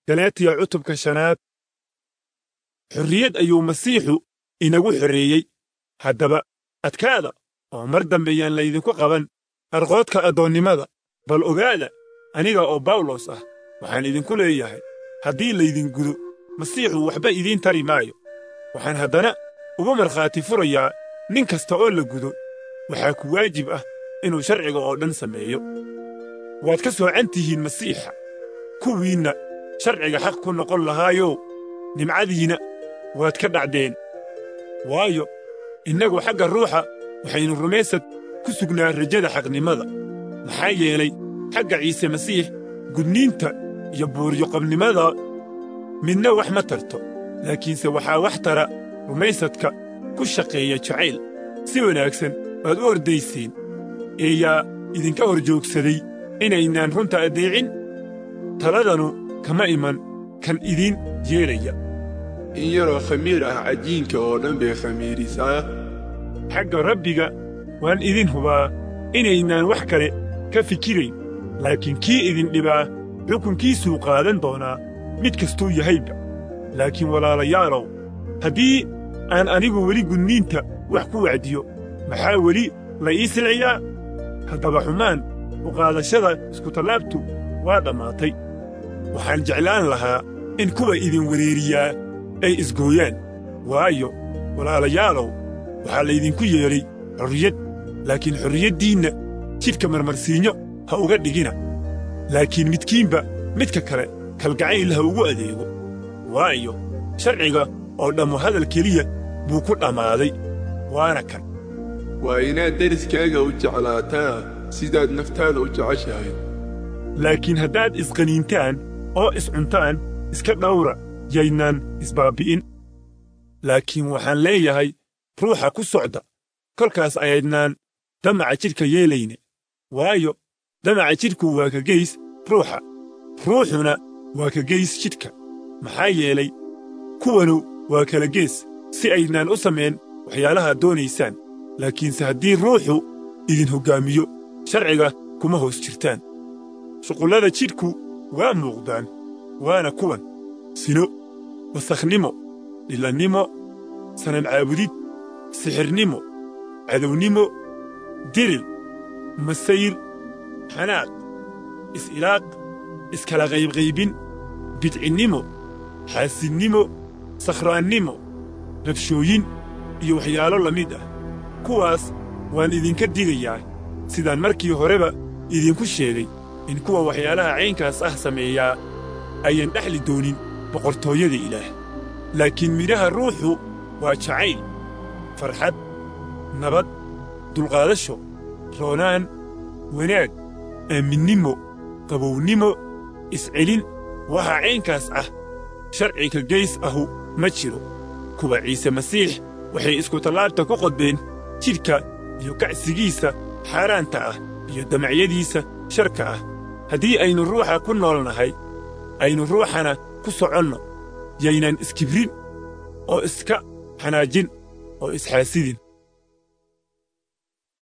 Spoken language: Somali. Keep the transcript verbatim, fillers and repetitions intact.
galaatiya cutubka shanaad. xorriyad ayuu masiixu inagu xoreeyey. haddaba adkaada oo mar dambe yaan laydinku qaban arqoodka addoonnimada. bal ogaada, aniga oo bawlos ah waxaan idinku leeyahay, haddii laydin gudo masiixu waxba idiin tari maayo. waxaan haddana uga markhaati furayaa nin kasta oo la gudo waxaa ku waajib ah inuu sharciga oo dhan sameeyo. waad ka soocan tihiin masiixa, kuwiinna sharciga xaq ku noqon lahaayow, nimcadiina waad ka dhacdeen. waayo innagu xagga ruuxa waxaynu rumaysad ku sugnaa rajada xaqnimada. maxaa yeelay xagga ciise masiix gudniinta iyo buuryoqabnimada midna wax ma tarto, laakiinse waxaa wax tara rumaysadka ku shaqeeya jacayl. si wanaagsan baad u ordaysiin. eeyaa idinka hor joogsaday inaynaan runta addeecin? taladanu kama iman kan idiin yeelaya. in yaroo khamiir ah cajiinka oo dhan bay khamiirisaa. xagga rabbiga waan idin hubaa inaynaan wax kale ka fikirayn, laakiin kii idin dhibaa xukunkiisuu qaadan doonaa mid kastuu yahayba. laakiin walaalayaalow, haddii aan anigu weli gudniinta wax ku wacdiyo, maxaa weli la ii silciyaa? haddaba xumaan u qaadashada iskutallaabtu waa dhammaatay. waxaan jeclaan lahaa in kuwa idin wereeriyaa ay isgooyaan. waayo walaalayaalow, waxaa laydinku yeedhay xorriyad, laakiin xorriyaddiinna jidhka marmarsiinyo ha uga dhigina. laakiin midkiinba midka kale kalgacayl ha ugu adeego. waayo sharciga oo dhammu hadal keliya buu ku dhammaaday, waana kan: waa inaad deriskaaga u jeclaataa sidaad naftaada u jeceshahay. laakiin haddaad isqaniintaan oo iscuntaan, iska dhawra yaynaan isbaabbi'in. laakiin waxaan leeyahay, ruuxa ku socda, kolkaas ayaydnaan damaca jidhka yeelayne. waayo damaca jidhku waa ka geys ruuxa, ruuxuna waa ka geys jidhka. maxaa yeelay kuwanu waa kala gees, si aydnaan u samayn waxyaalahaad doonaysaan. laakiinse haddii ruuxu idin hoggaamiyo, sharciga kuma hoos jirtaan. shuqullada jidhku waa muuqdaan, waana kuwan: sino, wasakhnimo, dhilannimo, sanam caabudid, sixirnimo, cadownimo, diril, masayr, xanaaq, is-ilaaq, iskala qaybqaybin, bidcinnimo, xaasidnimo, sakhraannimo, rabshooyin iyo waxyaalo la mid ah. kuwaas waan idinka digayaa, sidaan markii horeba idinku sheegay, in kuwa waxyaalaha caynkaas ah sameeyaa ayan dhexli doonin boqortooyada ilaah. laakiin midhaha ruuxu waa jacayl, farxad, nabad, dulqaadasho, roonaan, wanaag, aaminnimo, qabownimo, iscelin. waxa caynkaas ah sharci ka geys ahu ma jiro. kuwa ciise masiix waxay iskutallaabta ku qodbeen jidhka iyo kacsigiisa xaaraanta ah iyo damacyadiisa sharka ah. haddii aynu ruuxa ku noolnahay, aynu ruuxana ku soconno, yaynaan iskibrin oo iska xanaajin oo isxaasidin.